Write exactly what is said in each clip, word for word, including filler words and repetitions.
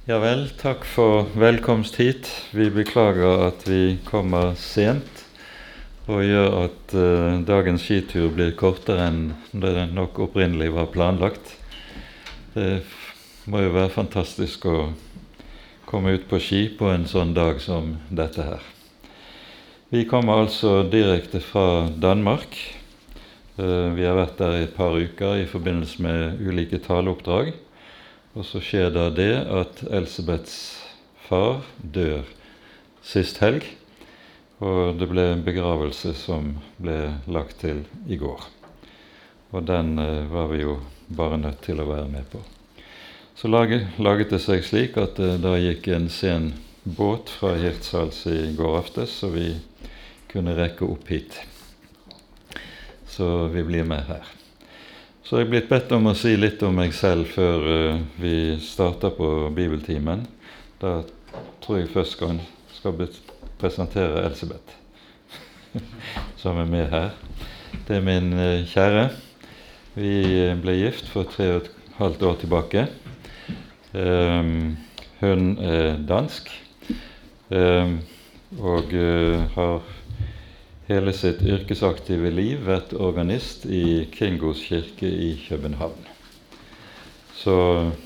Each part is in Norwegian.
Ja vel, takk for velkomst hit. Vi beklager at vi kommer sent og gjør at eh, dagens skitur blir kortere enn det nok opprinnelig var planlagt. Det må jo være fantastisk å komme ut på ski på en sånn dag som dette her. Vi kommer altså direkte fra Danmark. Eh, vi har vært der i et par uker i forbindelse med ulike taleoppdrag. Og så skjer da det at Elsebeths far dør sist helg, og det ble en begravelse som ble lagt til i går. Og den eh, var vi jo bare nødt til å være med på. Så laget, laget det seg slik at det da gikk en sen båt fra Hirtshals i går aftes, så vi kunne rekke opp hit. Så vi blir med her. Så jeg er blitt bedt om å si litt om meg selv før uh, vi starter på bibeltimen. Da tror jeg først skal, skal presentere Elsebeth, som er med her. Det er min uh, kjære. Vi ble gift for tre og et halvt år tilbake. Um, hun er dansk, um, og uh, har hele sitt yrkesaktive liv vært organist i Kingos kirke i København. Så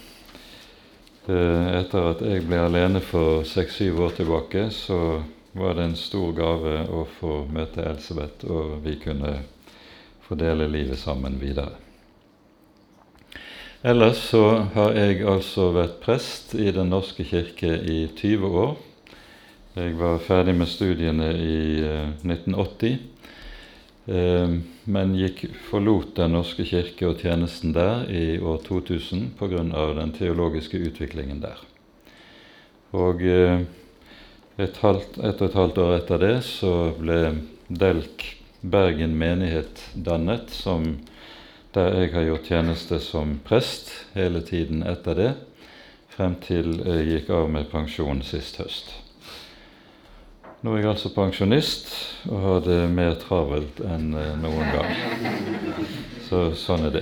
eh, etter at jeg ble alene for seks-syv år tilbake, så var det en stor gave å få møte Elsebeth, og vi kunne fordele livet sammen videre. Ellers så har jeg altså vært prest i Den norske kirke i tyve år. Jeg var ferdig med studiene i eh, nitten åtti, eh, men gikk forlot Den norske kirke og tjenesten der i år to tusen på grunn av den teologiske utviklingen der. Og eh, et, halvt, et og et halvt år etter det så ble Delk Bergen menighet dannet, som, der jeg har gjort tjeneste som prest hele tiden etter det, frem til jeg gikk av med pensjon sist høst. Nå er jeg altså pensjonist og har det mer travelt enn eh, noen gang. Så sånn er det.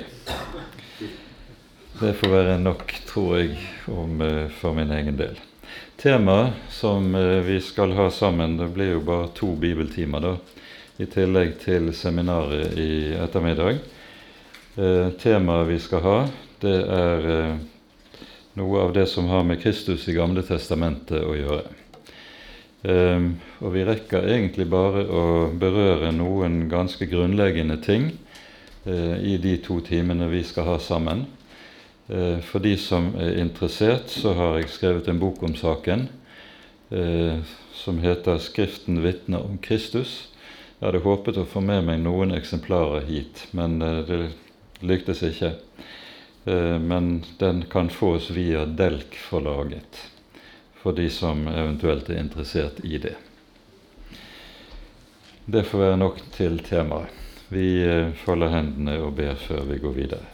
Det får være nok, tror jeg, om, eh, for min egen del. Temaet som eh, vi skal ha sammen, det blir jo bare to bibeltimer da, i tillegg til seminaret i ettermiddag. Eh, temaet vi skal ha, det er eh, noe av det som har med Kristus i Gamle testamentet å gjøre. Um, og vi rekker egentlig bare å berøre noen ganske grunnleggende ting uh, i de to timene vi skal ha sammen. Uh, for de som er interessert, så har jeg skrevet en bok om saken uh, som heter «Skriften vitner om Kristus». Jeg hadde håpet å få med meg noen eksemplarer hit, men uh, det lyktes ikke. Uh, men den kan fås via Delk-forlaget, for de som eventuelt er interessert i det. Det får være nok til temaet. Vi folder hendene og ber før vi går videre.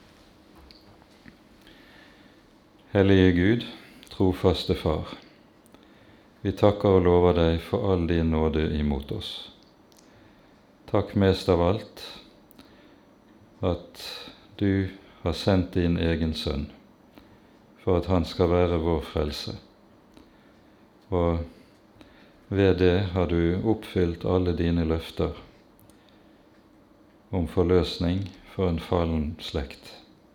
Hellige Gud, trofaste Far, vi takker og lover deg for all din nåde imot oss. Takk mest av alt at du har sendt din egen sønn for at han skal være vår frelse. Og ved det har du oppfylt alle dine løfter om forløsning for en fallen slekt.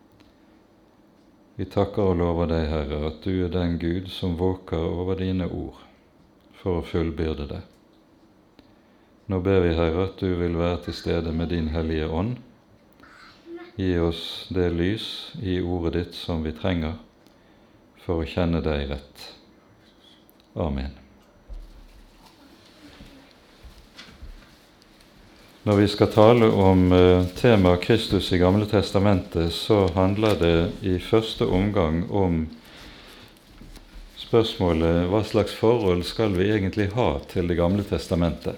Vi takker og lover deg, Herre, at du er den Gud som våker over dine ord for å fullbyrde det. Nå ber vi, Herre, at du vil være til stede med din hellige ånd. Gi oss det lys i ordet ditt som vi trenger for å kjenne deg rett. Amen. Når vi skal tale om uh, temaet Kristus i Gamle testamentet, så handler det i første omgang om spørsmålet hva slags forhold skal vi egentlig ha til det Gamle testamentet.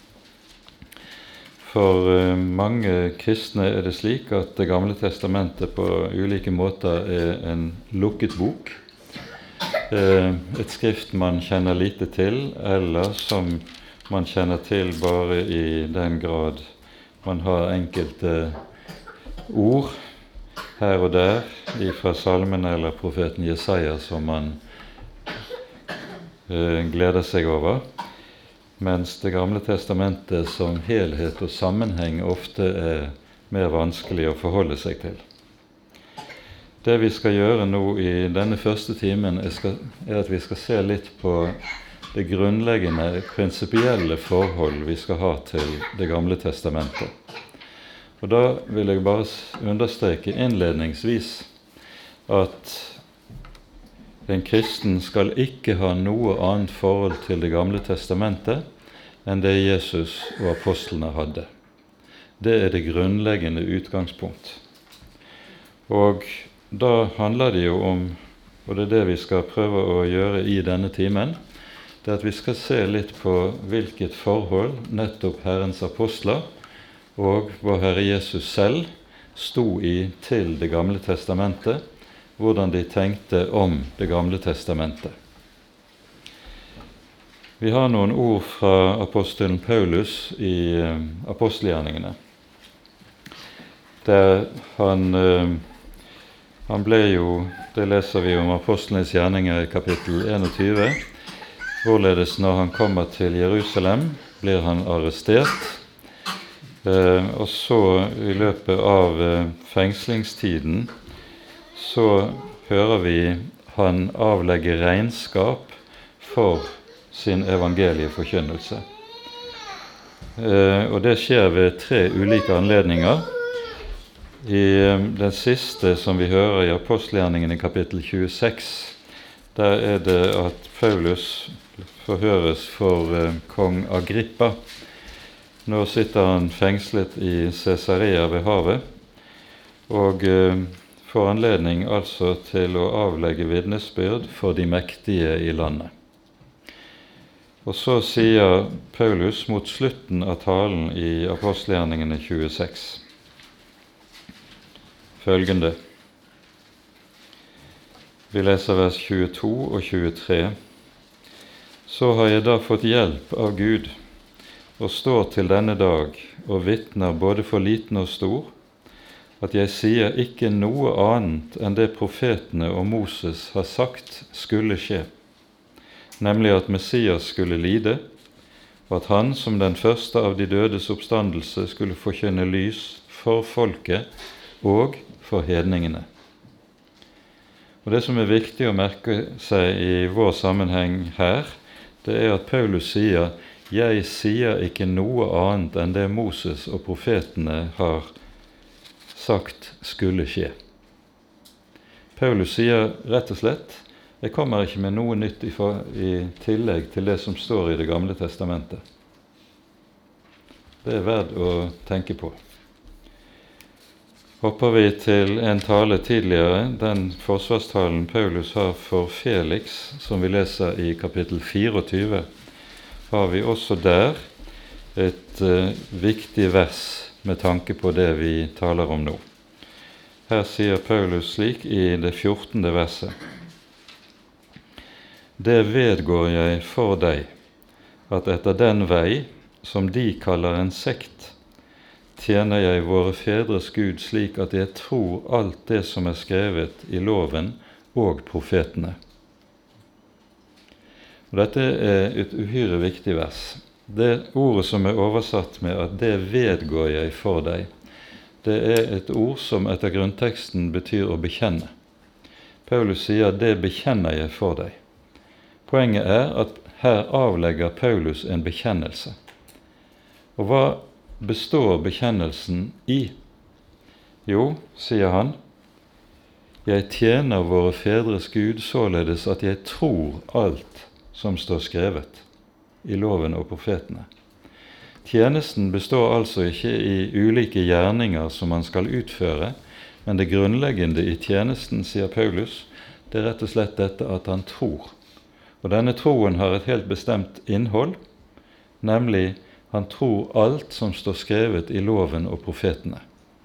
For uh, mange kristne er det slik at det Gamle testamentet på ulike måter er en lukket bok, et skrift man kjenner lite til, eller som man kjenner til bare i den grad man har enkelte ord her og der fra salmen eller profeten Jesaja som man eh, gleder seg over, mens Det gamle testamentet som helhet og sammenheng ofte er mer vanskelig å forholde seg til. Det vi skal gjøre nå i denne første timen, er, skal, er at vi skal se litt på det grunnleggende prinsipielle forhold vi skal ha til Det gamle testamentet. Og da vil jeg bare understreke innledningsvis at en kristen skal ikke ha noe annet forhold til Det gamle testamentet enn det Jesus og apostlene hadde. Det er det grunnleggende utgangspunkt. Og da handler det jo om, og det er det vi skal prøve å gjøre i denne timen, det er at vi skal se litt på hvilket forhold nettopp Herrens apostler og vår Herre Jesus selv sto i til Det gamle testamentet, hvordan de tenkte om Det gamle testamentet. Vi har noen ord fra apostelen Paulus i eh, apostelgjerningene, der han, eh, han ble jo, det leser vi om apostlenes gjerninger i kapittel enogtyve, hvorledes når han kommer til Jerusalem, blir han arrestert, eh, og så i løpet av eh, fengslingstiden så hører vi han avlegge regnskap for sin evangelieforkynnelse. Eh, og det skjer ved tre ulike anledninger. I eh, den siste som vi hører i apostelgjerningen i kapittel tjueseks, der er det at Paulus forhøres for eh, kong Agrippa. Nå sitter han fengslet i Cesarea ved havet, og eh, får anledning altså til å avlegge vitnesbyrd for de mektige i landet. Og så sier Paulus mot slutten av talen i apostelgjerningene tjueseks følgende. Vi leser vers tjueto og tjuetre. Så har jeg da fått hjelp av Gud, og står til denne dag og vitner både for liten og stor, at jeg sier ikke noe annet enn det profetene og Moses har sagt skulle skje, nemlig at Messias skulle lide, og at han som den første av de dødes oppstandelse skulle forkynne lys for folket og for hedningene. Og det som er viktig å merke seg i vår sammenheng her, det er at Paulus sier, jeg sier ikke noe annet enn det Moses og profetene har sagt skulle skje. Paulus sier rett og slett, jeg kommer ikke med noe nytt i, for, i tillegg til det som står i Det gamle testamentet. Det er verdt å tenke på. Hopper vi til en tale tidligere, den forsvarstalen Paulus har for Felix, som vi leser i kapittel fireogtyve, har vi også der et uh, viktig vers med tanke på det vi taler om nå. Her sier Paulus slik i det fjortende verset. Det vedgår jeg for deg, at etter den vei, som de kaller en sekt, tjener jeg våre fedres Gud slik at jeg tror alt det som er skrevet i loven og profetene. Og dette er et uhyre viktig vers. Det ordet som er oversatt med at det vedgår jeg for deg, det er et ord som etter grunnteksten betyr å bekjenne. Paulus sier det bekjenner jeg for deg. Poenget er at her avlegger Paulus en bekjennelse. Og hva består bekjennelsen i? Jo, sier han, jeg tjener våre fedres Gud således at jeg tror alt som står skrevet i loven og profetene. Tjenesten består altså ikke i ulike gjerninger som man skal utføre, men det grunnleggende i tjenesten, sier Paulus, det er rett og slett dette at han tror. Og denne troen har et helt bestemt innhold, nemlig han tror alt som står skrevet i loven og profetene.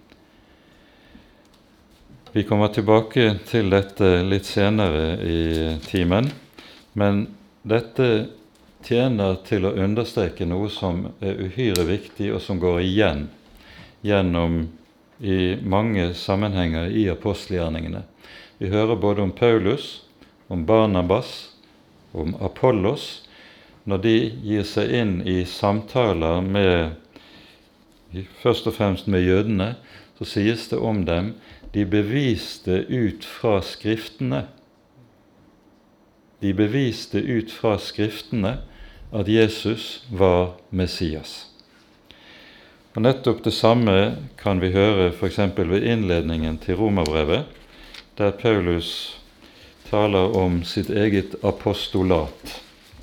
Vi kommer tilbake til dette litt senere i timen, men dette tjener til å understreke noe som er uhyre viktig og som går igjen gjennom i mange sammenhenger i apostelgjerningene. Vi hører både om Paulus, om Barnabas om Apollos, når de gir seg inn i samtaler med, først og fremst med jødene, så sies det om dem, de beviste ut fra Skriftene. De beviste ut fra Skriftene at Jesus var Messias. Og nettopp det samme kan vi høre for eksempel ved innledningen til Romerbrevet, der Paulus taler om sitt eget apostolat.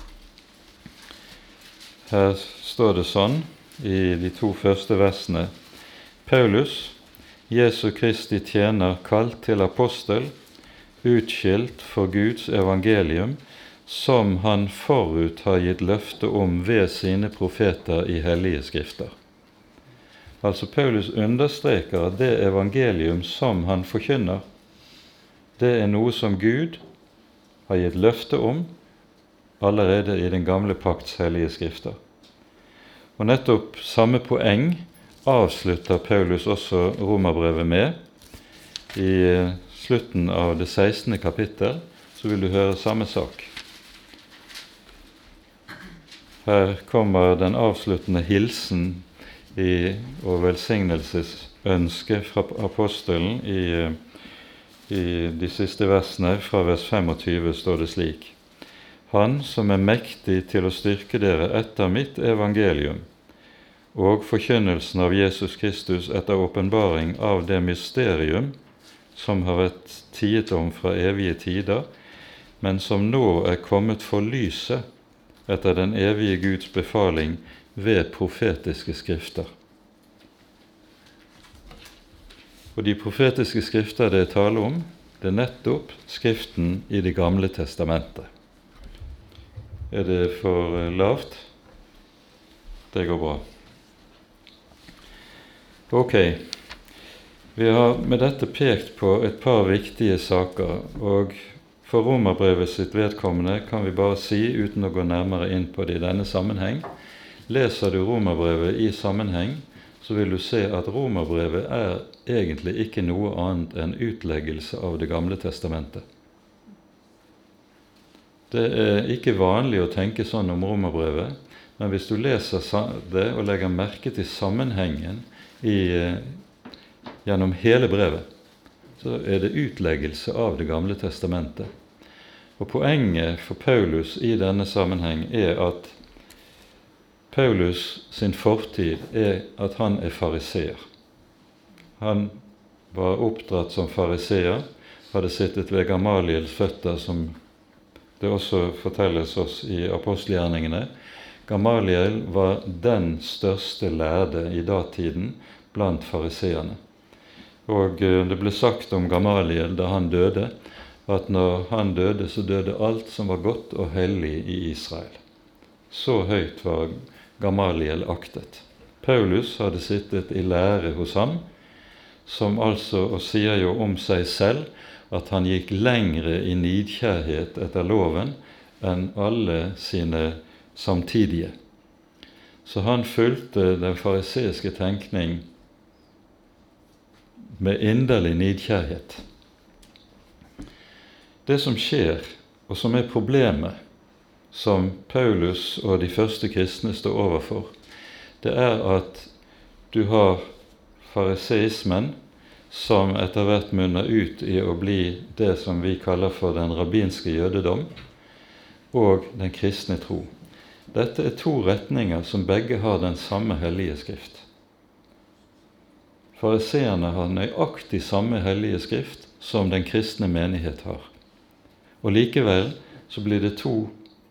Her står det sånn i de to første versene: Paulus, Jesu Kristi tjener, kalt til apostel, utskilt for Guds evangelium, som han forut har gitt løfte om ved sine profeter i hellige skrifter. Altså Paulus understreker at det evangelium som han forkynner, det er noe som Gud har gitt løfte om allerede i den gamle pakts hellige skrifter. Og nettopp samme poeng avslutter Paulus også Romerbrevet med. I slutten av det sekstende kapittel så vil du høre samme sak. Her kommer den avsluttende hilsen i, og velsignelsesønske fra apostelen i, i de siste versene. Fra vers femogtyve står det slik: Han som er mektig til å styrke dere etter mitt evangelium og forkynnelsen av Jesus Kristus etter åpenbaring av det mysterium som har vært tiet om fra evige tider, men som nå er kommet for lyset etter den evige Guds befaling ved profetiske skrifter. Og de profetiske skrifter det taler om, det er nettopp skriften i Det gamle testamentet. Er det for lavt? Det går bra. Ok, vi har med dette pekt på et par viktige saker, og for Romerbrevet sitt vedkommende kan vi bare si, uten å gå nærmere inn på det i denne sammenheng, leser du Romerbrevet i sammenheng, så vil du se at Romerbrevet er egentlig ikke noe annet enn utleggelse av Det gamle testamentet. Det er ikke vanlig å tenke sånn om Romerbrevet, men hvis du leser det og legger merke til sammenhengen i, gjennom hele brevet, så er det utleggelse av Det gamle testamentet. Og poenget for Paulus i denne sammenheng er at Paulus sin fortid er at han er fariseer. Han var oppdratt som fariseer, hadde sittet ved Gamaliels føtter, som det også fortelles oss i apostelgjerningene. Gamaliel var den største lærde i datiden blant fariseerne. Og det ble sagt om Gamaliel da han døde, at når han døde, så døde alt som var godt og hellig i Israel. Så høyt var Gamaliel aktet. Paulus hadde sittet i lære hos ham, som altså, og sier jo om seg selv, at han gikk lengre i nidkjærhet etter loven enn alle sine samtidige. Så han fulgte den fariseiske tenkning med inderlig nidkjærhet. Det som skjer, og som er problemet, som Paulus og de første kristne står overfor, det er at du har fariseismen, som etter hvert munner ut i å bli det som vi kaller for den rabbinske jødedom, og den kristne tro. Dette er to retninger som begge har den samme hellige skrift. Fariseerne har nøyaktig samme hellige skrift som den kristne menighet har. Og likevel så blir det to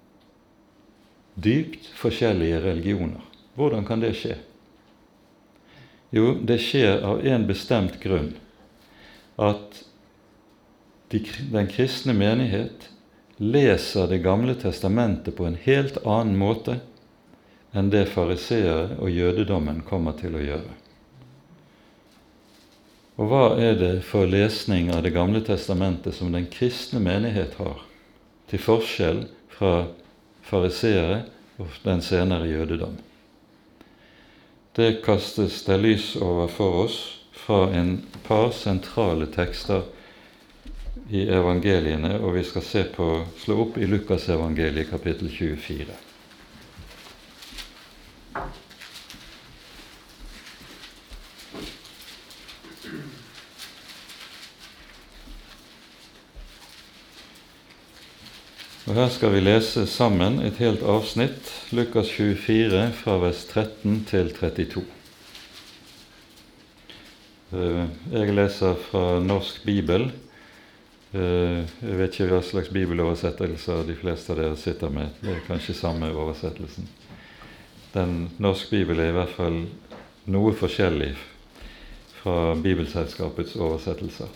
dypt forskjellige religioner. Hvordan kan det skje? Jo, det skjer av en bestemt grunn, at de, den kristne menighet leser Det gamle testamentet på en helt annen måte enn det fariseere og jødedommen kommer til å gjøre. Og hva er det for lesning av Det gamle testamentet som den kristne menighet har, til forskjell fra fariseere og den senere jødedom? Det kastes det lys over for oss fra en par sentrale tekster i evangeliene, og vi skal se på, slå opp i Lukas evangeliet kapittel tjuefire. Og her skal vi lese sammen et helt avsnitt, Lukas tjuefire, fra vers tretten til trettito. Jeg leser fra Norsk Bibel. Jeg vet ikke hva slags bibeloversettelser de fleste av dere sitter med. Det er kanskje samme oversettelsen. Den Norsk Bibel er i hvert fall noe forskjellig fra Bibelselskapets oversettelser.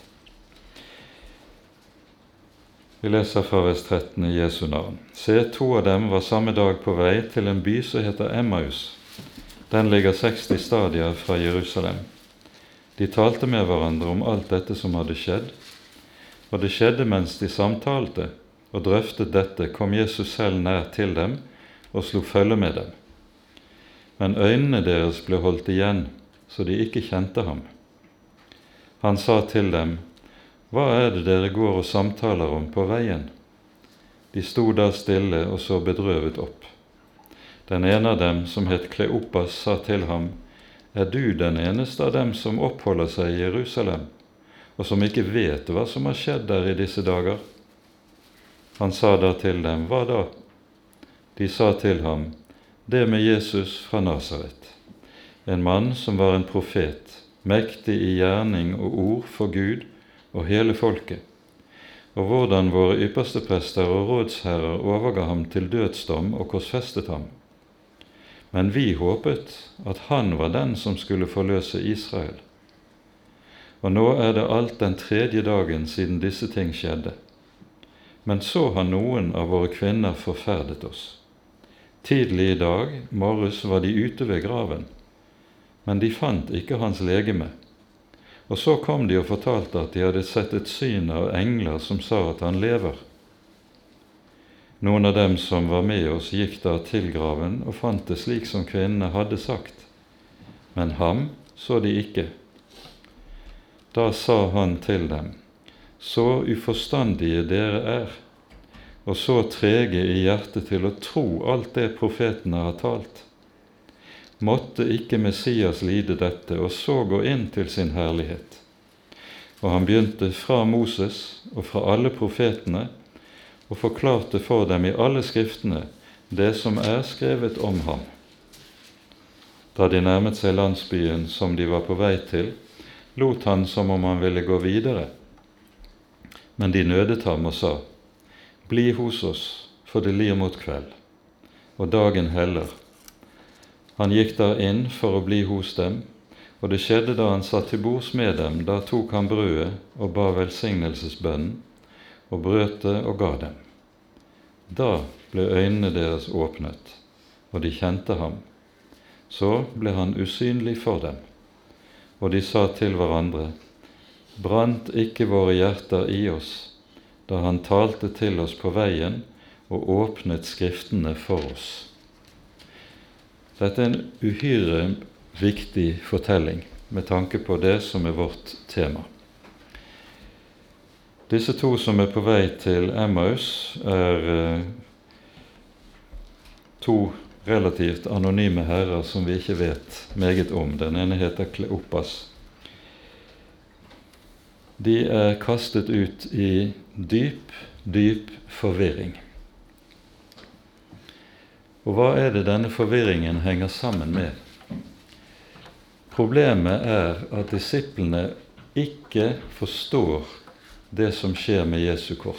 Vi leser fra vers tretten i Jesu navn. Se, to av dem var samme dag på vei til en by som heter Emmaus. Den ligger seksti stadier fra Jerusalem. De talte med hverandre om alt dette som hadde skjedd, og det skjedde mens de samtalte og drøftet dette, kom Jesus selv nær til dem og slo følge med dem. Men øynene deres ble holdt igjen, så de ikke kjente ham. Han sa til dem, hva er det dere går og samtaler om på veien? De sto da stille og så bedrøvet opp. Den ene av dem, som het Kleopas, sa til ham, er du den eneste av dem som oppholder seg i Jerusalem, og som ikke vet hva som har skjedd der i disse dager? Han sa da til dem, hva da? De sa til ham, det med Jesus fra Nasaret, en mann som var en profet, mektig i gjerning og ord for Gud og hele folket, og hvordan våre ypperste prester og rådsherrer overga ham til dødsdom og korsfestet ham. Men vi håpet at han var den som skulle forløse Israel. Og nå er det alt den tredje dagen siden disse ting skjedde. Men så har noen av våre kvinner forferdet oss. Tidlig i dag, morges, var de ute ved graven, men de fant ikke hans legeme. Og så kom de og fortalte at de hadde sett et syn av engler som sa at han lever. Noen av dem som var med oss gikk da til graven og fant det slik som kvinnene hadde sagt, men ham så de ikke. Da sa han til dem, så uforstandige dere er, og så trege i hjertet til å tro alt det profetene har talt. Måtte ikke Messias lide dette, og så gå inn til sin herlighet. Og han begynte fra Moses og fra alle profetene, og forklarte for dem i alle skriftene det som er skrevet om ham. Da de nærmet seg landsbyen som de var på vei til, lot han som om han ville gå videre. Men de nødet ham og sa, bli hos oss, for det lir mot kveld, og dagen heller. Han gikk da inn for å bli hos dem, og det skjedde da han satt til bords med dem, da tok han brødet og ba velsignelsesbønnen, og brøt det og ga dem. Da ble øynene deres åpnet, og de kjente ham. Så ble han usynlig for dem, og de sa til hverandre, brant ikke våre hjerter i oss, da han talte til oss på veien og åpnet skriftene for oss. Dette er en uhyre viktig fortelling med tanke på det som er vårt tema. Disse to som er på vei til Emmaus, er eh, to relativt anonyme herrer som vi ikke vet meget om. Den ene heter Kleopas. De er kastet ut i dyp, dyp forvirring. Og hva er det denne forvirringen henger sammen med? Problemet er at disiplene ikke forstår det som skjer med Jesu kors.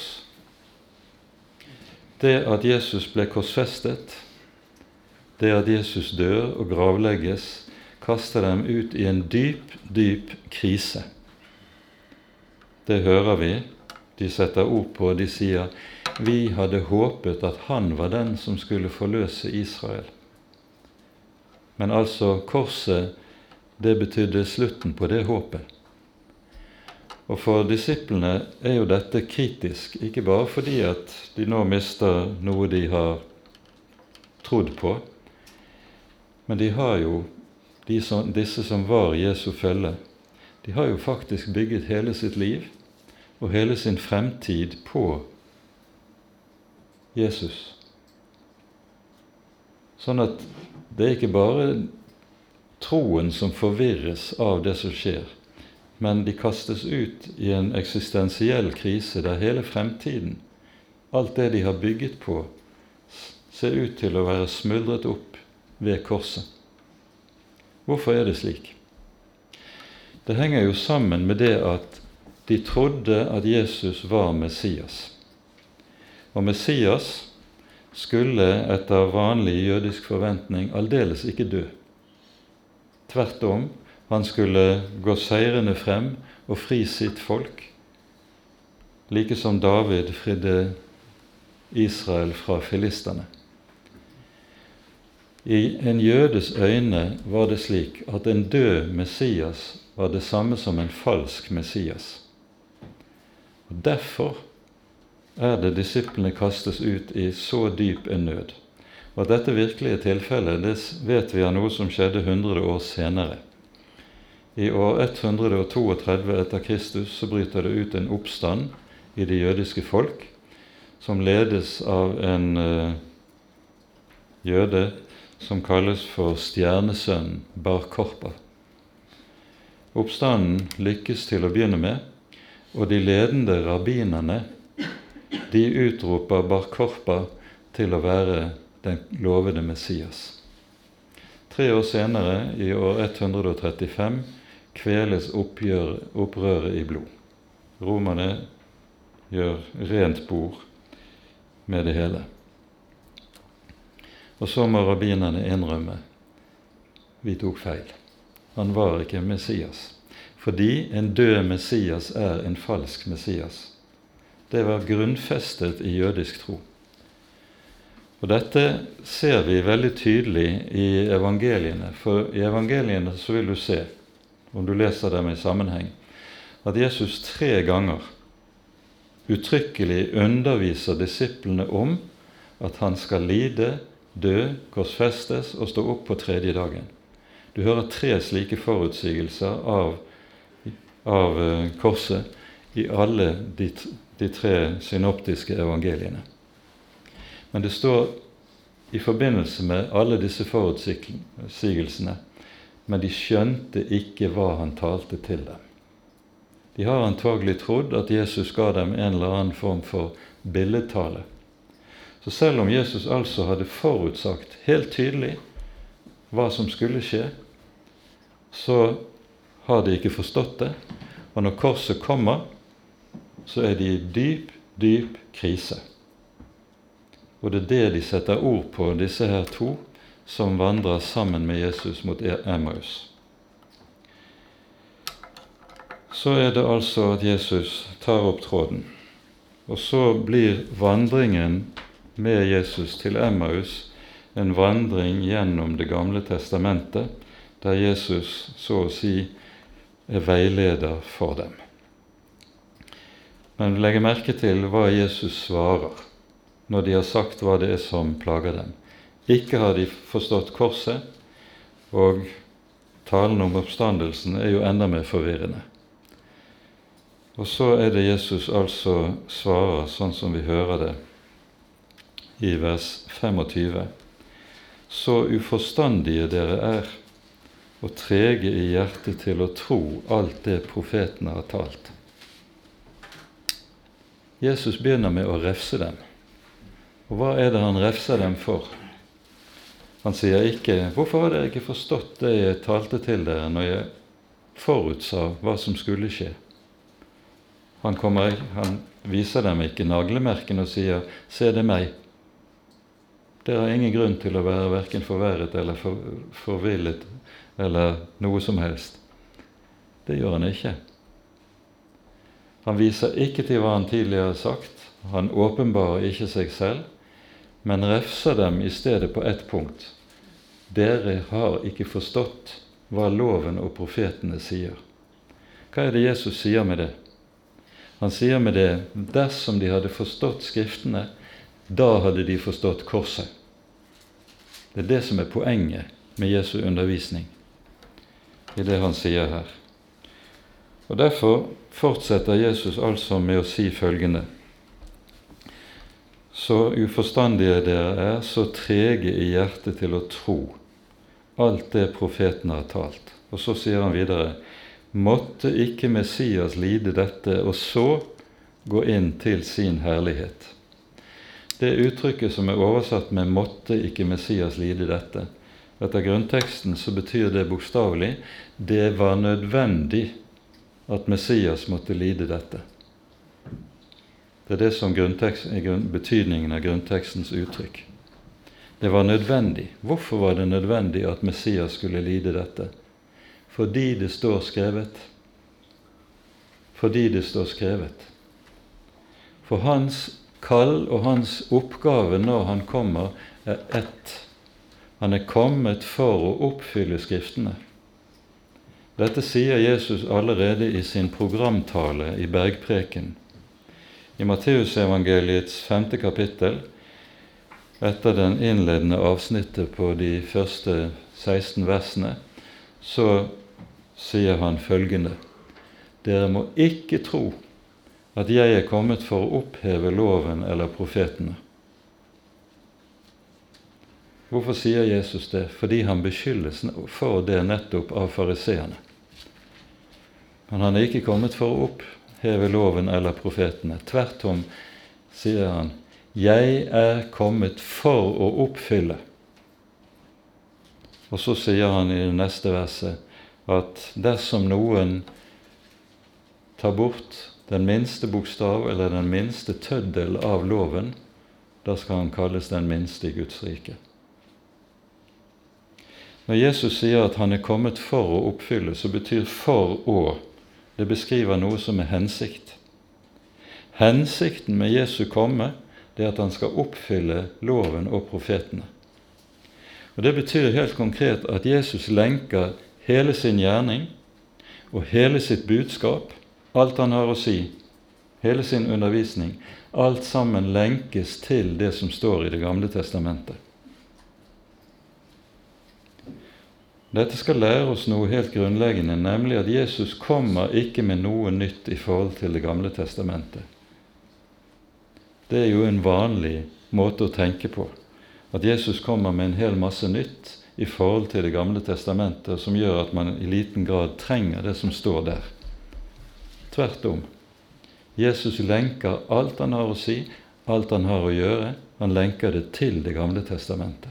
Det at Jesus ble korsfestet, det at Jesus dør og gravlegges, kaster dem ut i en dyp, dyp krise. Det hører vi. De setter ord på, de sier, vi hadde håpet at han var den som skulle forløse Israel. Men altså, korset, det betydde slutten på det håpet. Og for disiplene er jo dette kritisk, ikke bare fordi at de nå mister noe de har trodd på, men de har jo, de som, disse som var Jesu følge, de har jo faktisk bygget hele sitt liv og hele sin fremtid på Jesus. Sånn at det er ikke bare troen som forvirres av det som skjer, men de kastes ut i en eksistensiell krise der hele fremtiden, alt det de har bygget på, ser ut til å være smuldret opp ved korset. Hvorfor er det slik? Det henger jo sammen med det at de trodde at Jesus var Messias. Og Messias skulle etter vanlig jødisk forventning aldeles ikke dø. Tvert om, han skulle gå seirende frem og fri sitt folk, like som David fridde Israel fra filisterne. I en jødes øyne var det slik at en død Messias var det samme som en falsk Messias. Og derfor er det disiplene kastes ut i så dyp en nød. Og at dette virkelige tilfellet, det vet vi av noe som skjedde hundre år senere. I år ett hundre trettito etter Kristus så bryter det ut en oppstand i det jødiske folk, som ledes av en uh, jøde som kalles for stjernesønnen Bar Korpa. Oppstanden lykkes til å begynne med, og de ledende rabbinerne, de utroper Bar Korpa til å være den lovede Messias. Tre år senere, i år ett hundre trettifem, kveles oppgjør, opprøret i blod. Romerne gjør rent bord med det hele. Og så må rabbinerne innrømme, vi tok feil. Han var ikke Messias, fordi en død Messias er en falsk Messias. Det var grunnfestet i jødisk tro. Og dette ser vi veldig tydelig i evangeliene, for i evangeliene så vil du se, om du leser dem i sammenheng, at Jesus tre ganger uttrykkelig underviser disiplene om at han skal lide, dø, korsfestes og stå opp på tredje dagen. Du hører tre slike forutsigelser av, av korset i alle de, de tre synoptiske evangeliene. Men det står i forbindelse med alle disse forutsigelsene, men de skjønte ikke hva han talte til dem. De har antagelig trodd at Jesus ga dem en eller annen form for billedtale. Så selv om Jesus altså hadde forutsagt helt tydelig hva som skulle skje, så har de ikke forstått det, og når korset kommer, så er de i dyp, dyp krise. Og det er det de setter ord på, disse her to, som vandrer sammen med Jesus mot Emmaus. Så er det altså at Jesus tar opp tråden, og så blir vandringen med Jesus til Emmaus en vandring gjennom Det gamle testamentet, der Jesus så å si er veileder for dem. Men legg merke til hva Jesus svarer når de har sagt hva det er som plager dem. Ikke har de forstått korset, og talen om oppstandelsen er jo enda mer forvirrende. Og så er det Jesus altså svarer sånn som vi hører det i vers tjuefem. Så uforstandige dere er, og trege i hjertet til å tro alt det profetene har talt. Jesus begynner med å refse dem. Og hva er det han refser dem for? Han sier ikke, hvorfor har dere ikke forstått det jeg talte til dere når jeg forutsa hva som skulle skje? Han, kommer, han viser dem ikke naglemerken og sier, se det meg. Dere har ingen grunn til å være hverken forverret eller for, forvillet eller noe som helst. Det gjør han ikke. Han viser ikke til hva han tidligere har sagt, han åpenbarer ikke seg selv, men refser dem i stedet på ett punkt. Dere har ikke forstått hva loven og profetene sier. Hva er det Jesus sier med det? Han sier med det, dersom de hadde forstått skriftene, da hadde de forstått korset. Det er det som er poenget med Jesu undervisning, i det han sier her. Og derfor fortsetter Jesus altså med å si følgende: Så uforstandige dere er, så trege i hjertet til å tro alt det profeten har talt. Og så sier han videre: måtte ikke Messias lide dette, og så gå inn til sin herlighet. Det uttrykket som er oversatt med 'måtte ikke Messias lide dette', etter grunnteksten så betyr det bokstavelig: det var nødvendig at Messias måtte lide dette. Det er det som er grunn, betydningen av grunntekstens uttrykk. Det var nødvendig. Hvorfor var det nødvendig at Messias skulle lide dette? Fordi det står skrevet. Fordi det står skrevet. For hans kall og hans oppgave når han kommer, er ett. Han er kommet for å oppfylle Skriftene. Dette sier Jesus allerede i sin programtale i Bergpreken. I Matteusevangeliets femte kapittel, etter den innledende avsnittet på de første seksten versene, så sier han følgende: dere må ikke tro at jeg er kommet for å oppheve loven eller profetene. Hvorfor sier Jesus det? Fordi han beskyldes for det nettopp av fariseerne. Men han er ikke kommet for å oppheve loven eller profetene. Tvert om sier han: jeg er kommet for å oppfylle. Og så sier han i det neste verset at dersom noen tar bort den minste bokstav eller den minste tøddel av loven, da skal han kalles den minste i Guds rike. Når Jesus sier at han er kommet for å oppfylle, så betyr for å, det beskriver noe som er hensikt. Hensikten med Jesu komme, det er at han skal oppfylle loven og profetene. Og det betyr helt konkret at Jesus lenker hele sin gjerning og hele sitt budskap, alt han har å si, hele sin undervisning, alt sammen lenkes til det som står i Det gamle testamentet. Dette skal lære oss noe helt grunnleggende, nemlig at Jesus kommer ikke med noe nytt i forhold til Det gamle testamentet. Det er jo en vanlig måte å tenke på, at Jesus kommer med en hel masse nytt i forhold til Det gamle testamentet, som gjør at man i liten grad trenger det som står der. Tvert om. Jesus lenker alt han har å si, alt han har å gjøre, han lenker det til Det gamle testamentet.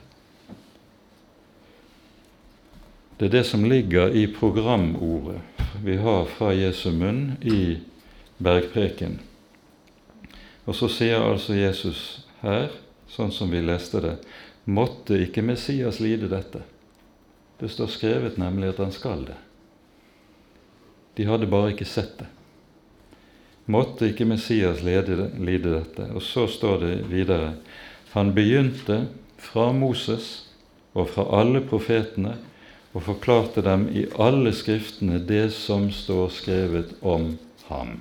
Det er det som ligger i programordet vi har fra Jesu munn i Bergpreken. Og så sier altså Jesus her, sånn som vi leste det: måtte ikke Messias lide dette. Det står skrevet nemlig at han skal det. De hadde bare ikke sett det. Måtte ikke Messias lide, lide dette. Og så står det videre: han begynte fra Moses og fra alle profetene og forklarte dem i alle skriftene det som står skrevet om ham.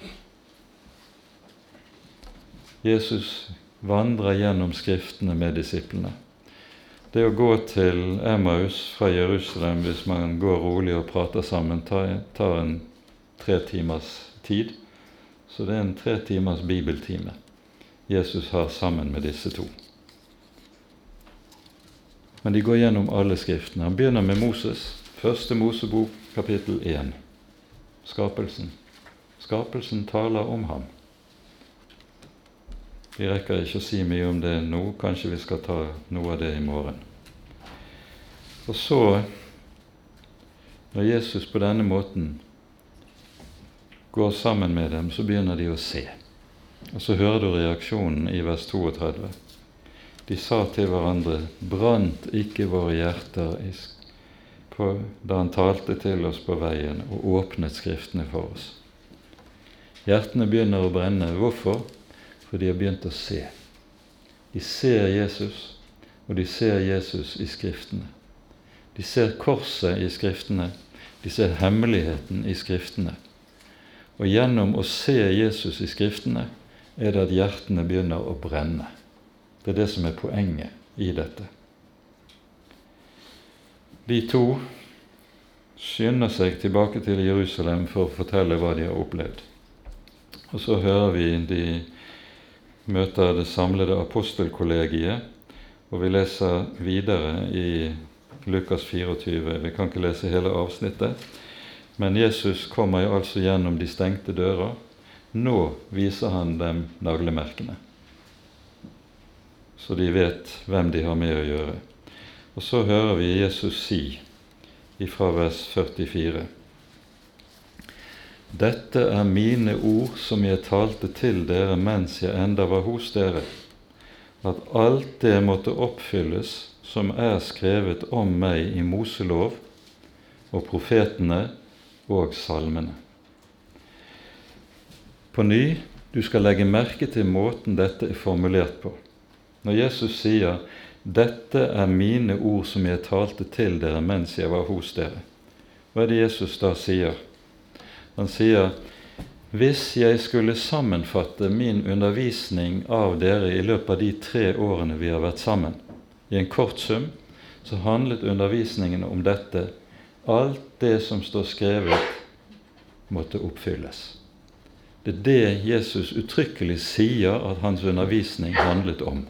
Jesus vandrer gjennom skriftene med disiplene. Det å gå til Emmaus fra Jerusalem, hvis man går rolig og prater sammen, tar en tre timers tid. Så det er en tre timers bibeltime Jesus har sammen med disse to. Men de går gjennom alle skriftene. Han begynner med Moses, første Mosebok, kapittel én. Skapelsen. Skapelsen taler om ham. Vi rekker ikke å si mye om det nå, kanskje vi skal ta noe av det i morgen. Og så, når Jesus på denne måten går sammen med dem, så begynner de å se. Og så hører du reaksjonen i vers trettito. De sa til hverandre: brant ikke våre hjerter på, da han talte til oss på veien og åpnet skriftene for oss. Hjertene begynner å brenne. Hvorfor? For de har begynt å se. De ser Jesus, og de ser Jesus i skriftene. De ser korset i skriftene, de ser hemmeligheten i skriftene. Og gjennom å se Jesus i skriftene er det at hjertene begynner å brenne. Det er det som er poenget i dette. De to skynder seg tilbake til Jerusalem for å fortelle hva de har opplevd. Og så hører vi de møter det samlede apostelkollegiet, og vi leser videre i Lukas fireogtyve. Vi kan ikke lese hele avsnittet, men Jesus kommer jo altså gjennom de stengte dører. Nå viser han dem naglemerkene, så de vet hvem de har med å gjøre. Og så hører vi Jesus si ifra vers førtifire: Dette er mine ord som jeg talte til dere mens jeg enda var hos dere, at alt det måtte oppfylles som er skrevet om meg i Moselov og profetene og salmene. På ny, du skal legge merke til måten dette er formulert på. Når Jesus sier, dette er mine ord som jeg talte til dere mens jeg var hos dere, hva er det Jesus da sier? Han sier, hvis jeg skulle sammenfatte min undervisning av dere i løpet av de tre årene vi har vært sammen, i en kort sum, så handlet undervisningen om dette. Alt det som står skrevet, måtte oppfylles. Det er det Jesus uttrykkelig sier at hans undervisning handlet om.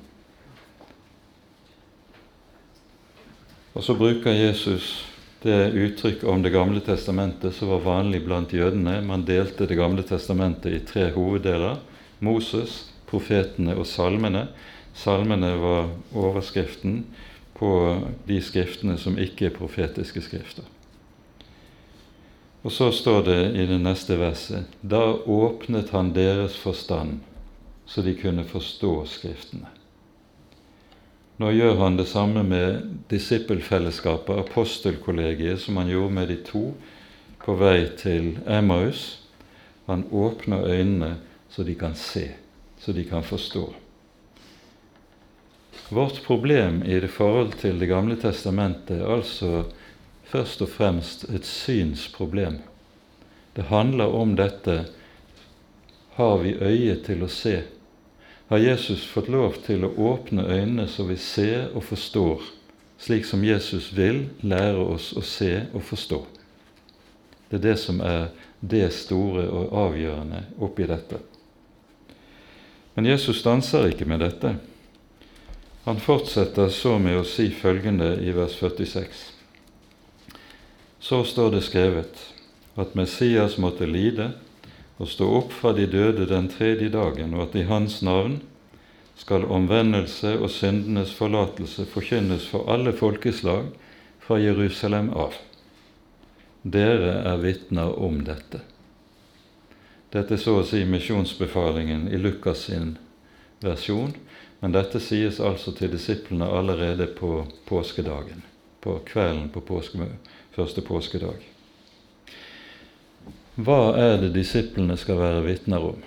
Og så bruker Jesus det uttrykk om Det gamle testamentet som var vanlig blant jødene. Man delte Det gamle testamentet i tre hoveddeler: Moses, profetene og salmene. Salmene var overskriften på de skriftene som ikke er profetiske skrifter. Og så står det i det neste verset: Da åpnet han deres forstand, så de kunne forstå skriftene. Nå gjør han det samme med disippelfellesskapet, apostelkollegiet, som han gjorde med de to på vei til Emmaus. Han åpner øynene så de kan se, så de kan forstå. Vårt problem i det forhold til Det gamle testamentet er altså først og fremst et synsproblem. Det handler om dette: har vi øye til å se? Har Jesus fått lov til å åpne øynene så vi ser og forstår, slik som Jesus vil lære oss å se og forstå? Det er det som er det store og avgjørende oppi dette. Men Jesus stanser ikke med dette. Han fortsetter så med å si følgende i vers førtiseks. Så står det skrevet at Messias måtte lide og stå opp fra de døde den tredje dagen, og at i hans navn skal omvendelse og syndenes forlatelse forkynnes for alle folkeslag fra Jerusalem av. Dere er vitner om dette. Dette er så å si misjonsbefalingen i Lukas sin versjon, men dette sies altså til disiplene allerede på påskedagen, på kvelden på påske, første påskedag. Hva er det disiplene skal være vitner om?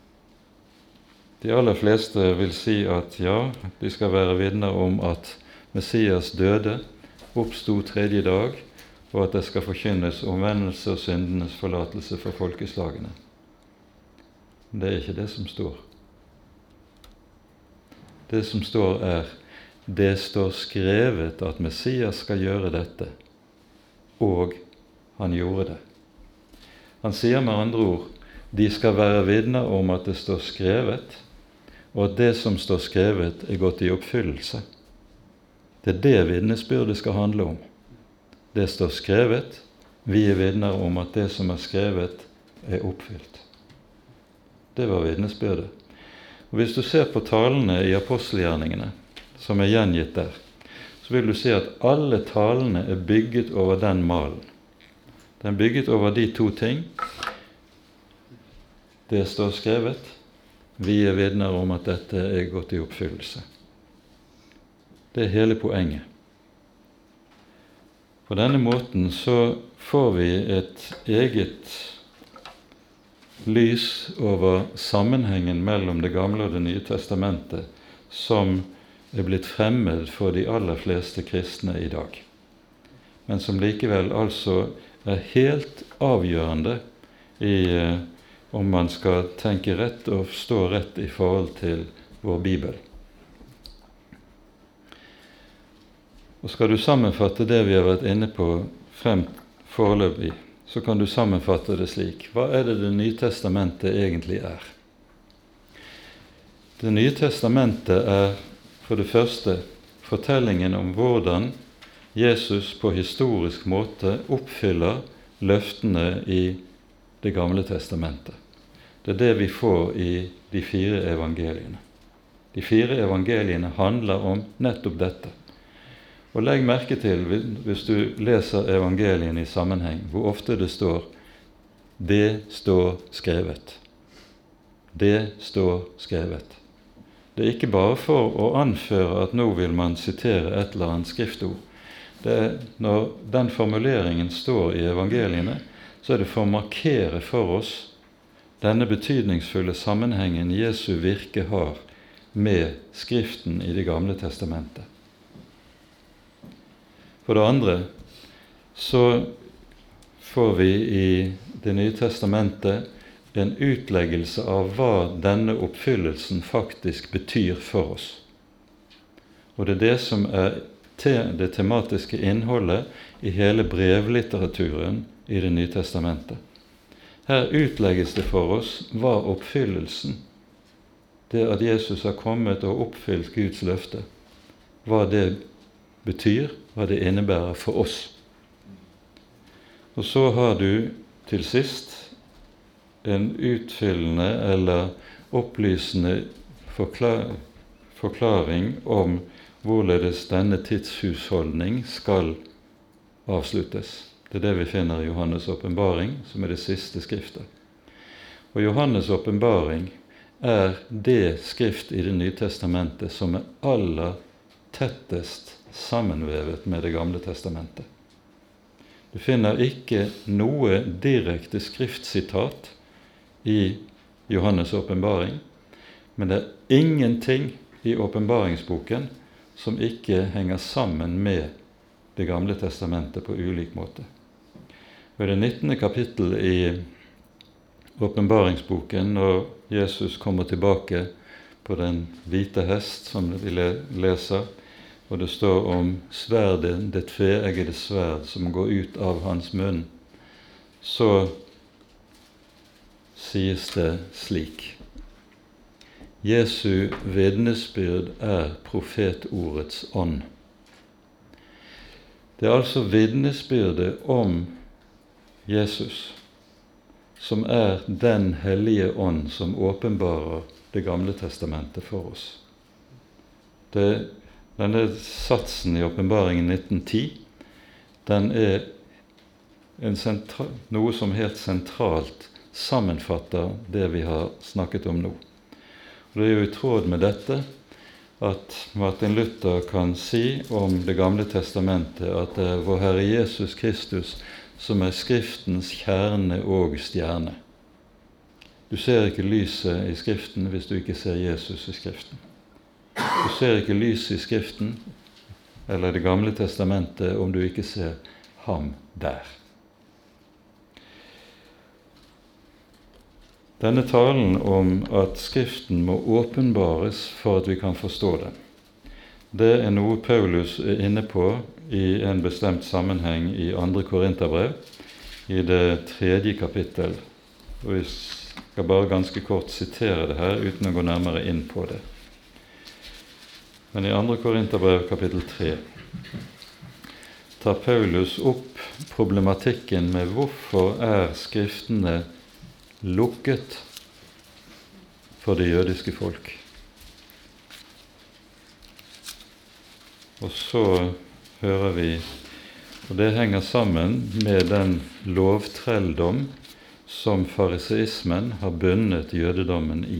De aller fleste vil si at ja, de skal være vitner om at Messias døde, oppsto tredje dag, og at det skal forkynnes omvendelse og syndenes forlatelse for folkeslagene. Det er ikke det som står. Det som står er, det står skrevet at Messias skal gjøre dette, og han gjorde det. Han sier med andre ord, de skal være vitner om at det står skrevet, og at det som står skrevet er gått i oppfyllelse. Det er det vitnesbyrdet skal handle om. Det står skrevet, vi er vitner om at det som er skrevet er oppfylt. Det var vitnesbyrdet. Og hvis du ser på talene i apostelgjerningene, som er gjengitt der, så vil du se at alle talene er bygget over den malen. Den er bygget over de to ting. Det står skrevet, vi er vitner om at dette er gått i oppfyllelse. Det er hele poenget. På denne måten så får vi et eget lys over sammenhengen mellom Det gamle og Det nye testamentet, som er blitt fremmed for de aller fleste kristne i dag, men som likevel altså er helt avgjørende i eh, om man skal tenke rett og stå rett i forhold til vår Bibel. Og skal du sammenfatte det vi har vært inne på frem, foreløpig, så kan du sammenfatte det slik. Hva er det Det nye testamentet egentlig er? Det nye testamentet er for det første fortellingen om hvordan Jesus på historisk måte oppfyller løftene i Det gamle testamentet. Det er det vi får i de fire evangeliene. De fire evangeliene handler om nettopp dette. Og legg merke til, hvis du leser evangeliene i sammenheng, hvor ofte det står «Det står skrevet». Det står skrevet. Det er ikke bare for å anføre at nå vil man sitere et eller annet skriftord. Det er, når den formuleringen står i evangeliene, så er det for å markere for oss denne betydningsfulle sammenhengen Jesu virke har med Skriften i Det gamle testamentet. For det andre så får vi i Det nye testamentet en utleggelse av hva denne oppfyllelsen faktisk betyr for oss. Og det er det som er det tematiske innholdet i hele brevlitteraturen i Det nye testamentet. Her utlegges det for oss hva oppfyllelsen, det at Jesus har kommet og oppfylt Guds løfte, hva det betyr, hva det innebærer for oss. Og så har du til sist en utfyllende eller opplysende forklar- forklaring om hvorledes denne tidshusholdning skal avsluttes. Det er det vi finner i Johannes' åpenbaring, som er det siste skriftet. Og Johannes' åpenbaring er det skrift i Det nye testamentet som er aller tettest sammenvevet med Det gamle testamentet. Du finner ikke noe direkte skriftsitat i Johannes' åpenbaring, men det er ingenting i åpenbaringsboken som ikke henger sammen med Det gamle testamentet på ulik måte. Og i det nittende kapittel i åpenbaringsboken, når Jesus kommer tilbake på den hvite hest som vi leser, og det står om sverdet, det tveeggede sverd som går ut av hans munn, så sies det slik: Jesu vitnesbyrd er profetordets ånd. Det er altså vitnesbyrdet om Jesus som er den hellige ånd som åpenbarer Det gamle testamentet for oss. Det, denne satsen i åpenbaringen nitten ti, den er en sentral, noe som helt sentralt sammenfatter det vi har snakket om nå. Og det er jo i tråd med dette at Martin Luther kan si om Det gamle testamentet at det er vår Herre Jesus Kristus som er Skriftens kjerne og stjerne. Du ser ikke lyset i Skriften hvis du ikke ser Jesus i Skriften. Du ser ikke lyset i Skriften eller Det gamle testamentet om du ikke ser ham der. Denne talen om at Skriften må åpenbares for at vi kan forstå den, det er noe Paulus er inne på i en bestemt sammenheng i andre Korinterbrev, i det tredje kapittel. Og vi skal bare ganske kort sitere det her, uten å gå nærmere inn på det. Men i andre Korinterbrev kapittel tre tar Paulus opp problematikken med hvorfor er Skriftene lukket for det jødiske folk. Og så hører vi, og det henger sammen med den lovtrelldom som fariseismen har bundet jødedommen i.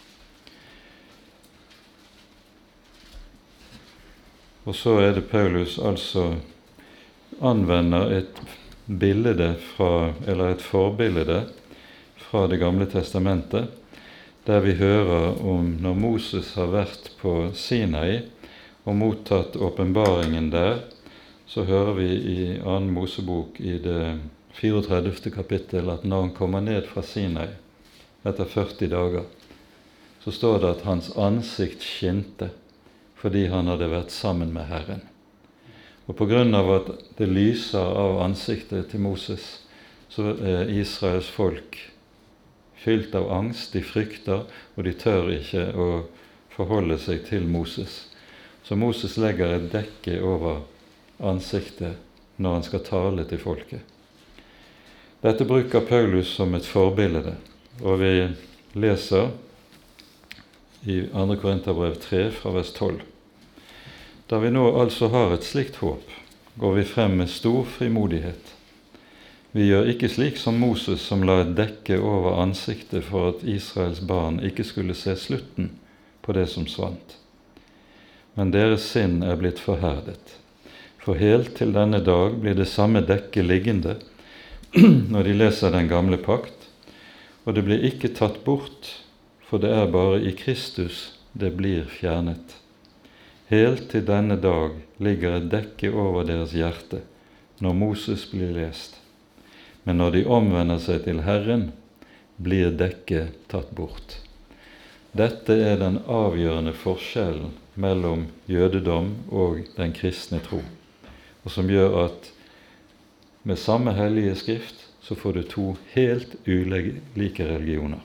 Og så er det Paulus altså anvender et bilde fra, eller et forbilde fra Det gamle testamentet, der vi hører om når Moses har vært på Sinai og mottatt åpenbaringen der, så hører vi i annen Mosebok i det fireogtredivte kapittel at når han kommer ned fra Sinai etter førti dager, så står det at hans ansikt skinte fordi han hadde vært sammen med Herren. Og på grunn av at det lyser av ansiktet til Moses, så er Israels folk fylt av angst, de frykter, og de tør ikke å forholde seg til Moses. Så Moses legger et dekke over ansiktet når han skal tale til folket. Dette bruker Paulus som et forbilde, og vi leser i andre Korinterbrev tre fra vers tolv. Da vi nå altså har et slikt håp, går vi frem med stor frimodighet. Vi gjør ikke slik som Moses, som la et dekke over ansiktet for at Israels barn ikke skulle se slutten på det som svant. Men deres sinn er blitt forherdet, for helt til denne dag blir det samme dekke liggende når de leser den gamle pakt, og det blir ikke tatt bort, for det er bare i Kristus det blir fjernet. Helt til denne dag ligger et dekke over deres hjerte når Moses blir lest. Men når de omvender seg til Herren, blir dekket tatt bort. Dette er den avgjørende forskjellen mellom jødedom og den kristne tro, og som gjør at med samme hellige skrift så får du to helt ulike religioner.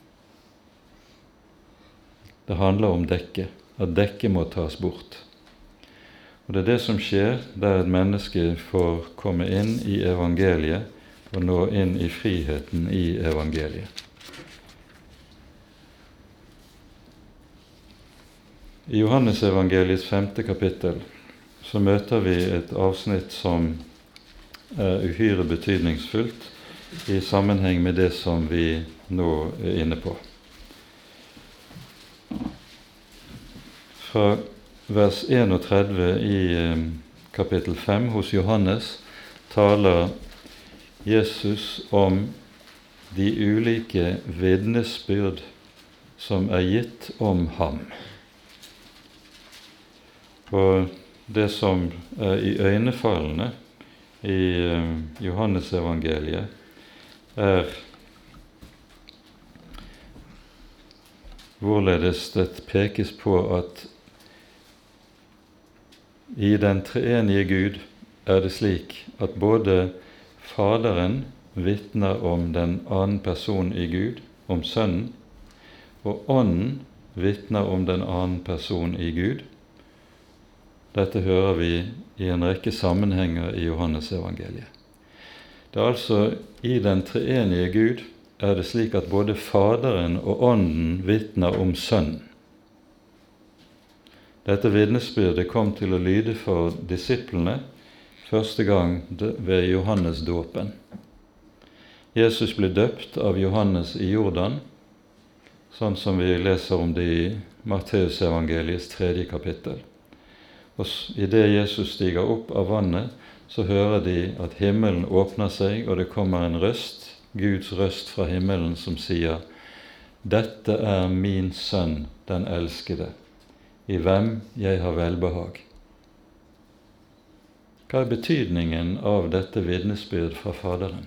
Det handler om dekket, at dekket må tas bort. Og det er det som skjer der et menneske får komme inn i evangeliet og nå inn i friheten i evangeliet. I Johannes evangeliets femte kapittel så møter vi et avsnitt som er uhyre betydningsfullt i sammenheng med det som vi nå er inne på. Fra vers trettien i kapittel fem hos Johannes taler Jesus om de ulike vitnesbyrd som er gitt om ham. Og det som er iøynefallende i Johannes evangeliet er hvorledes det pekes på at i den treenige Gud er det slik at både Faderen vitner om den annen person i Gud, om Sønnen, og Ånden vitner om den annen person i Gud. Dette hører vi i en rekke sammenhenger i Johannes evangeliet. Det er altså i den treenige Gud er det slik at både Faderen og Ånden vitner om Sønnen. Dette vitnesbyrdet kom til å lyde for disiplene første gang ved Johannes dåpen. Jesus ble døpt av Johannes i Jordan, sånn som vi leser om det i Matteus evangeliets tredje kapittel. Og i det Jesus stiger opp av vannet, så hører de at himmelen åpner seg, og det kommer en røst, Guds røst fra himmelen, som sier: «Dette er min sønn, den elskede, i hvem jeg har velbehag.» Hva er betydningen av dette vitnesbyrd fra Faderen?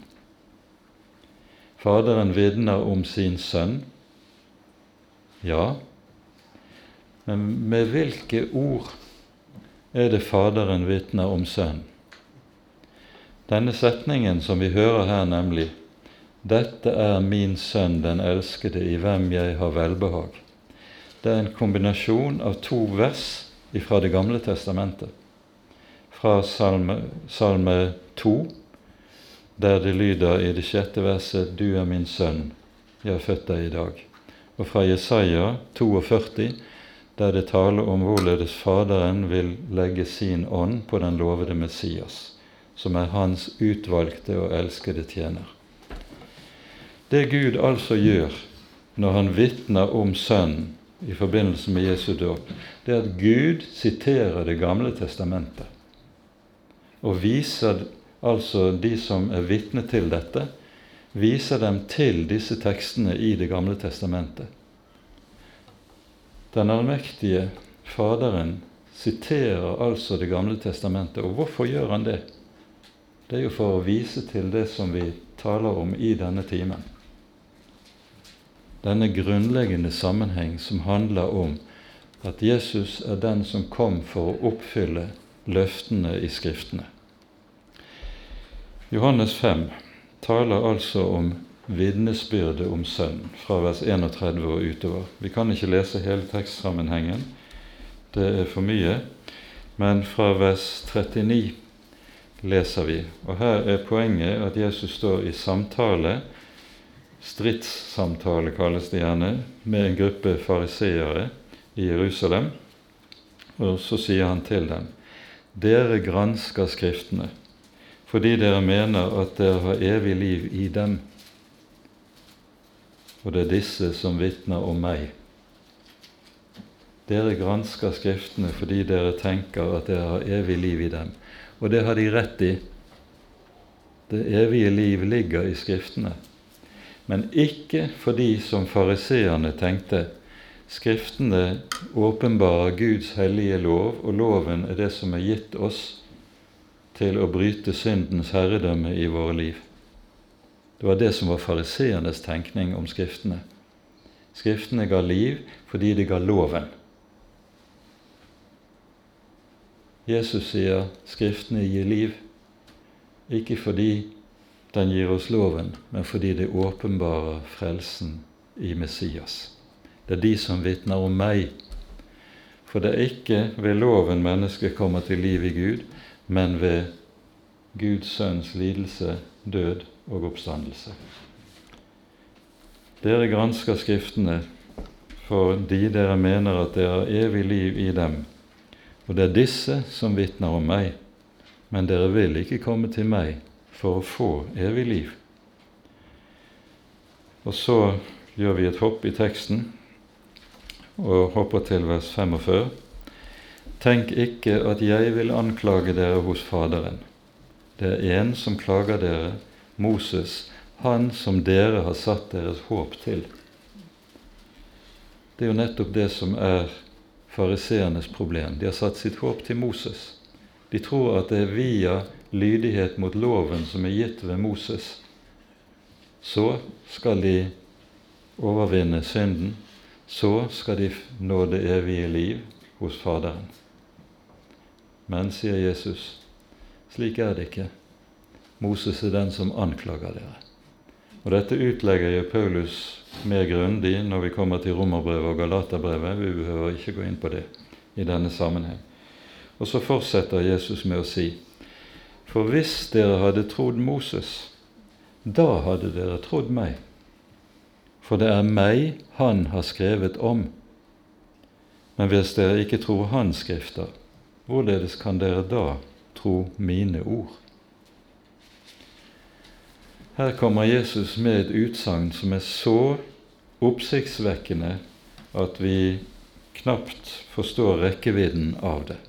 Faderen vitner om sin sønn, ja, men med hvilke ord er det Faderen vitner om sønnen? Denne setningen som vi hører her, nemlig «Dette er min sønn, den elskede, i hvem jeg har velbehag», det er en kombinasjon av to vers fra Det gamle testamentet. Fra salme, salme to, der det lyder i det sjette verset: «Du er min sønn, jeg har født deg i dag.» Og fra Jesaja førti to, der det taler om hvorledes Faderen vil legge sin ånd på den lovede Messias, som er hans utvalgte og elskede tjener. Det Gud altså gjør når han vitner om Sønnen i forbindelse med Jesu dåp, det er at Gud siterer Det gamle testamentet og viser altså de som er vitne til dette, viser dem til disse tekstene i Det gamle testamentet. Den allmektige Faderen siterer altså Det gamle testamentet, og hvorfor gjør han det? Det er jo for å vise til det som vi taler om i denne timen. Denne grunnleggende sammenheng som handler om at Jesus er den som kom for å oppfylle løftene i Skriftene. Johannes fem taler altså om vitnesbyrdet om Sønnen, fra vers enogtredve og utover. Vi kan ikke lese hele tekstsammenhengen, det er for mye, men fra vers trettini leser vi, og her er poenget at Jesus står i samtale, stridssamtale kalles det gjerne, med en gruppe fariseere i Jerusalem, og så sier han til dem: dere gransker Skriftene, fordi dere mener at dere har evig liv i dem, og det er disse som vitner om meg. Dere gransker Skriftene fordi dere tenker at dere har evig liv i dem, og det har de rett i. Det evige liv ligger i Skriftene, men ikke fordi som fariseerne tenkte, Skriftene åpenbarer Guds hellige lov, og loven er det som er gitt oss til å bryte syndens herredømme i våre liv. Det var det som var fariseernes tenkning om Skriftene. Skriftene ga liv fordi de ga loven. Jesus sier Skriftene gir liv, ikke fordi den gir oss loven, men fordi det åpenbarer frelsen i Messias. Det er de som vitner om meg, for det er ikke ved loven mennesket kommer til liv i Gud, men ved Guds sønns lidelse, død og oppstandelse. Dere gransker Skriftene fordi dere mener at dere har evig liv i dem, og det er disse som vitner om meg, men dere vil ikke komme til meg for å få evig liv. Og så gjør vi et hopp i teksten, og hopper til vers femogfyrre. Tenk ikke at jeg vil anklage dere hos Faderen. Det er en som klager dere, Moses, han som dere har satt deres håp til. Det er jo nettopp det som er fariseernes problem. De har satt sitt håp til Moses. De tror at det er via lydighet mot loven som er gitt ved Moses, så skal de overvinne synden, så skal de nå det evige liv hos Faderen. Men, sier Jesus, slik er det ikke. Moses er den som anklager dere. Og dette utlegger jo Paulus mer grundig når vi kommer til Romerbrevet og Galaterbrevet. Vi behøver ikke gå inn på det i denne sammenheng. Og så fortsetter Jesus med å si: for hvis dere hadde trodd Moses, da hadde dere trodd meg. For det er meg han har skrevet om. Men hvis dere ikke tror hans skrifter, hvorledes kan dere da tro mine ord? Her kommer Jesus med et utsagn som er så oppsiktsvekkende at vi knapt forstår rekkevidden av det.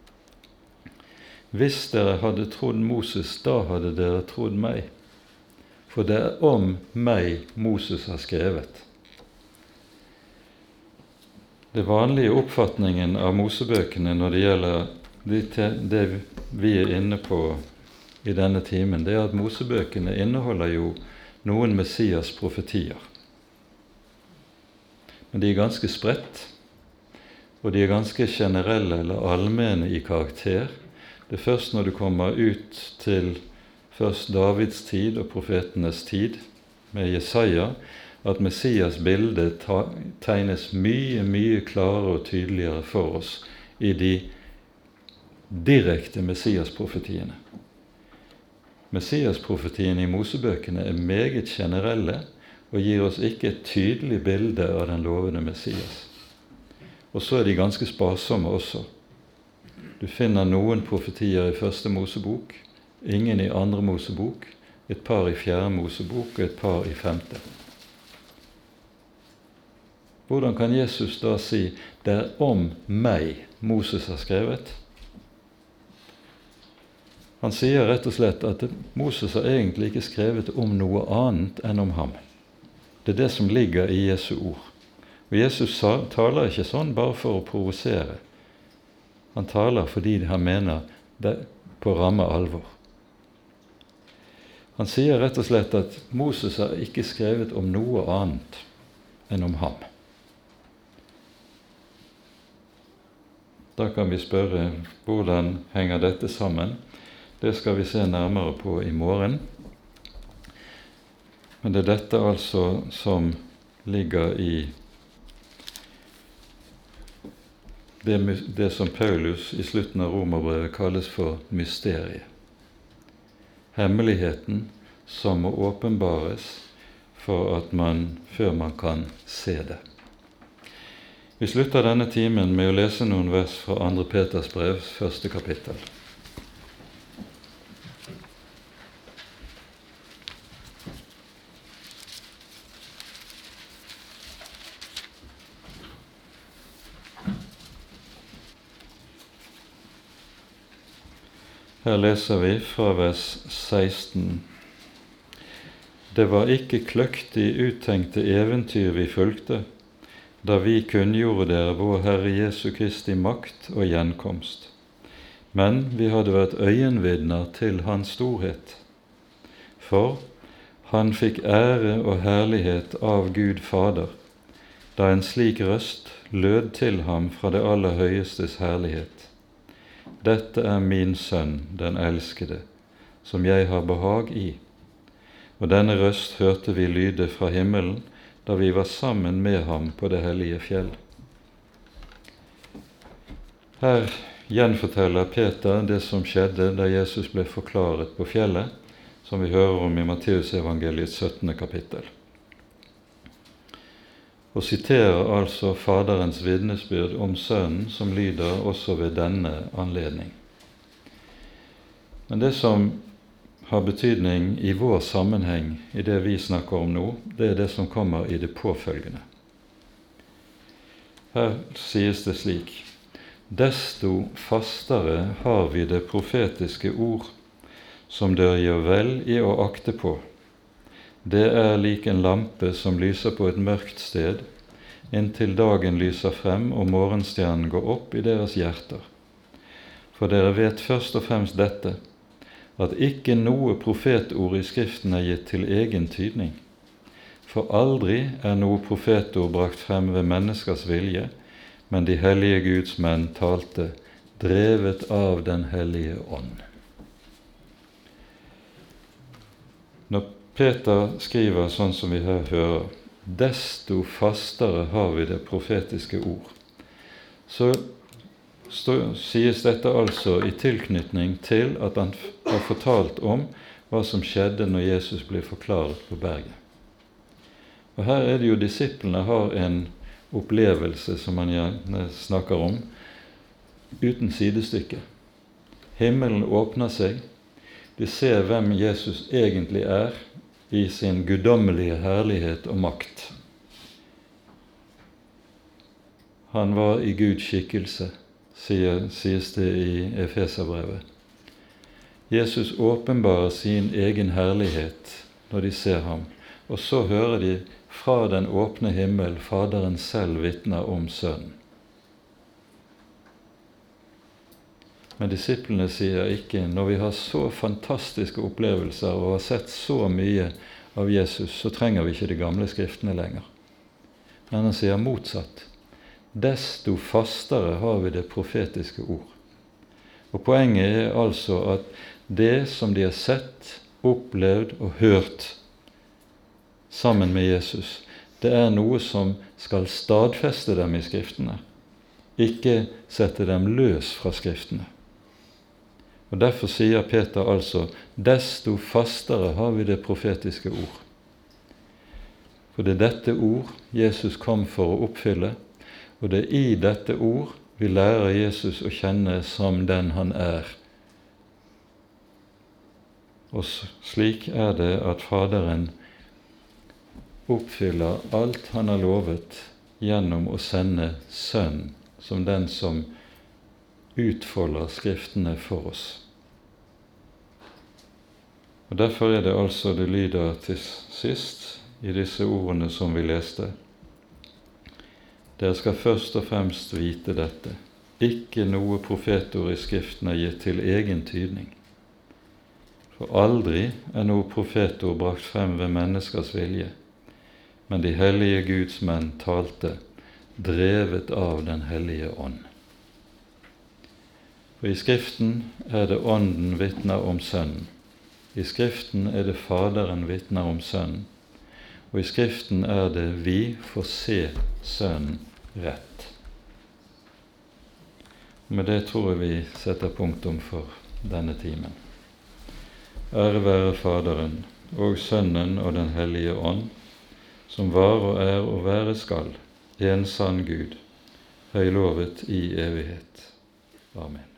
Hvis dere hadde trodd Moses, da hadde dere trodd meg. For det er om meg Moses har skrevet. Det vanlige oppfatningen av Mosebøkene når det gjelder det vi er inne på i denne timen, det er at Mosebøkene inneholder jo noen Messias profetier. Men de er ganske spredt, og de er ganske generelle eller allmenne i karakter. Det er først når du kommer ut til først Davids tid og profetenes tid med Jesaja, at Messias bilde tegnes mye, mye klarere og tydeligere for oss i de direkte Messias-profetiene. Messias-profetiene i Mosebøkene er meget generelle og gir oss ikke et tydelig bilde av den lovende Messias. Og så er de ganske sparsomme også. Du finner noen profetier i første Mosebok, ingen i andre Mosebok, et par i fjerde Mosebok og et par i femte. Hvordan kan Jesus da si det er om meg Moses har skrevet? Han sier rett og slett at Moses har egentlig ikke skrevet om noe annet enn om ham. Det er det som ligger i Jesu ord. Og Jesus taler ikke sånn bare for å provosere. Han taler fordi han mener det på ramme alvor. Han sier rett og slett at Moses har ikke skrevet om noe annet enn om ham. Da kan vi spørre hvordan henger dette sammen. Det skal vi se nærmere på i morgen. Men det er dette altså som ligger i det, det som Paulus i slutten av Romerbrevet kalles for mysteriet. Hemmeligheten som må åpenbares for at man, før man kan se det. Vi slutter denne timen med å lese noen vers fra andre Peters brev, første kapittel. Her leser vi fra vers seksten. Det var ikke kløktig uttenkte eventyr vi fulgte, da vi kunngjorde dere vår Herre Jesu Kristi makt og gjenkomst. Men vi hadde vært øyenvitner til hans storhet. For han fikk ære og herlighet av Gud Fader, da en slik røst lød til ham fra det aller høyestes herlighet. Dette er min sønn, den elskede, som jeg har behag i. Og denne røst hørte vi lyde fra himmelen, da vi var sammen med ham på det hellige fjell. Her gjenforteller Peter det som skjedde da Jesus ble forklaret på fjellet, som vi hører om i Matteusevangeliets syttende kapittel. Og siterer altså Faderens vitnesbyrd om Sønnen, som lyder også ved denne anledning. Men det som har betydning i vår sammenheng i det vi snakker om nå, det er det som kommer i det påfølgende. Her sies det slik: desto fastere har vi det profetiske ord, som dere gjør vel i å akte på. Det er lik en lampe som lyser på et mørkt sted, inntil dagen lyser frem og morgenstjernen går opp i deres hjerter. For dere vet først og fremst dette, at ikke noe profetord i Skriften er gitt til egen tydning. For aldri er noe profetord brakt frem ved menneskers vilje, men de hellige Guds menn talte, drevet av den hellige ånd. Når Peter skriver sånn som vi her hører, desto fastere har vi det profetiske ord, så stå, sies dette altså i tilknytning til at han har fortalt om hva som skjedde når Jesus ble forklaret på berget. Og her er det jo disiplene har en opplevelse som man gjerne snakker om, uten sidestykke. Himmelen åpner seg, de ser hvem Jesus egentlig er, i sin guddommelige herlighet og makt. Han var i Guds skikkelse, sier, sies det i Efeserbrevet. Jesus åpenbarer sin egen herlighet når de ser ham, og så hører de fra den åpne himmel Faderen selv vitner om Sønnen. Men disiplene sier ikke, når vi har så fantastiske opplevelser og har sett så mye av Jesus, så trenger vi ikke de gamle skriftene lenger. Men han sier motsatt. Desto fastere har vi det profetiske ord. Og poenget er altså at det som de har sett, opplevd og hørt sammen med Jesus, det er noe som skal stadfeste dem i skriftene, ikke sette dem løs fra skriftene. Og derfor sier Peter altså, desto fastere har vi det profetiske ord. For det er dette ord Jesus kom for å oppfylle, og det er i dette ord vi lærer Jesus å kjenne som den han er. Og slik er det at Faderen oppfyller alt han har lovet gjennom å sende Sønnen som den som utfolder skriftene for oss. Og derfor er det altså det lyder til sist i disse ordene som vi leste. Dere skal først og fremst vite dette. Ikke noe profetord i Skriften er gitt til egen tydning. For aldri er noe profetord brakt frem ved menneskers vilje, men de hellige Guds menn talte, drevet av den hellige ånd. For i Skriften er det Ånden vitner om Sønnen. I Skriften er det Faderen vitner om Sønnen. Og i Skriften er det vi får se Sønnen rett. Med det tror jeg vi setter punktum for denne timen. Ære være Faderen og Sønnen og Den hellige Ånd, som var og er og være skal, en sann Gud, høylovet i evighet. Amen.